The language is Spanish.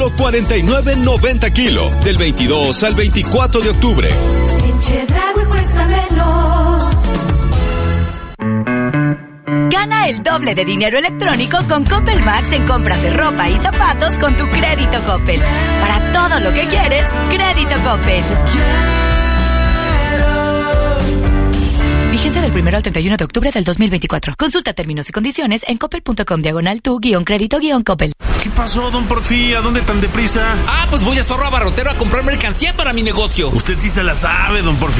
49.90 kilo, del 22 al 24 de octubre. Leche Dragui cuesta menos. Gana el doble de dinero electrónico con Coppel Max en compras de ropa y zapatos con tu crédito Coppel. Para todo lo que quieres, crédito Coppel. Vigencia del 1 al 31 de octubre del 2024. Consulta términos y condiciones en coppel.com/tu-crédito-coppel. ¿Qué pasó, don Porfi? ¿A dónde tan deprisa? Pues voy a Zorro Abarrotero a comprar mercancía para mi negocio. Usted sí se la sabe, don Porfi.